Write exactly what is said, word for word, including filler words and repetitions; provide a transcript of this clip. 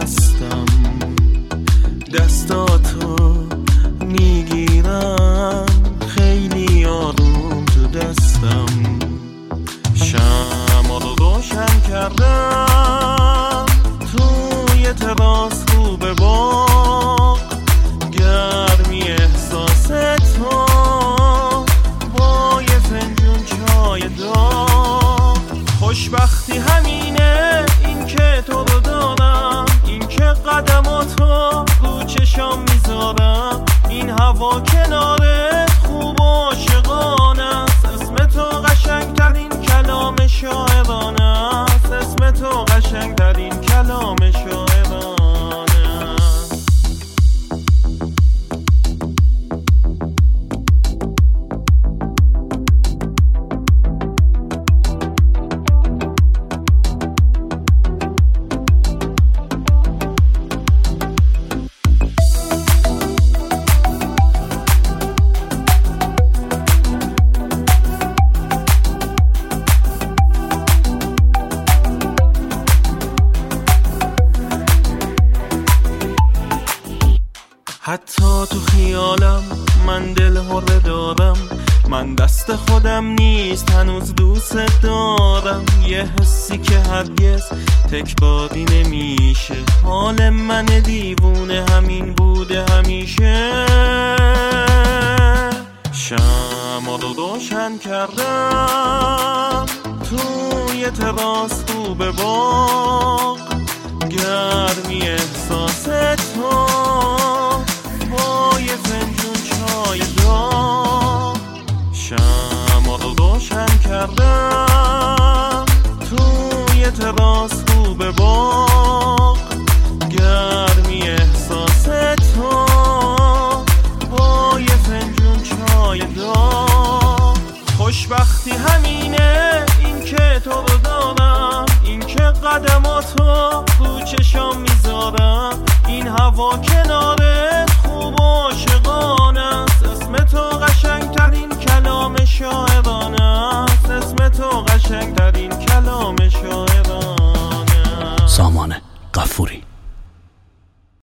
دستم، دستاتو میگیرم خیلی آروم تو دستم. شمع رو روشن کردم توی تراس رو به باغ، گرمی احساس تو با یه فنجون چای داغ. خوشبختی همینه، این که تو رو دارم، این که قدماتو رو چشام میذارم. این هوا کنارت خوب و عاشقانه است، اسم تو قشنگترین کلام شاعرانه است، اسم تو قشنگترین کلام شاعرانه. حتی تو خیالم من دل هره دارم، من دست خودم نیست هنوز دوست دارم. یه حسی که هرگز تکراری نمیشه، حال من دیوونه همین بوده همیشه. شمع رو روشن کردم توی تراس رو به باغ، گرمی احساس تو با یه فنجون چای داغ. شمع رو روشن کردم توی تراس رو به باغ، گرمی احساس تو با یه فنجون چای داغ. خوشبختی همینه، این که تو رو دارم، این که قدماتو رو چشام میذارم. این هوا کنارت خوب و عاشقانه است، اسم تو قشنگترین کلام شاعرانه است، اسم تو قشنگترین کلام شاعرانه. سامان غفوری.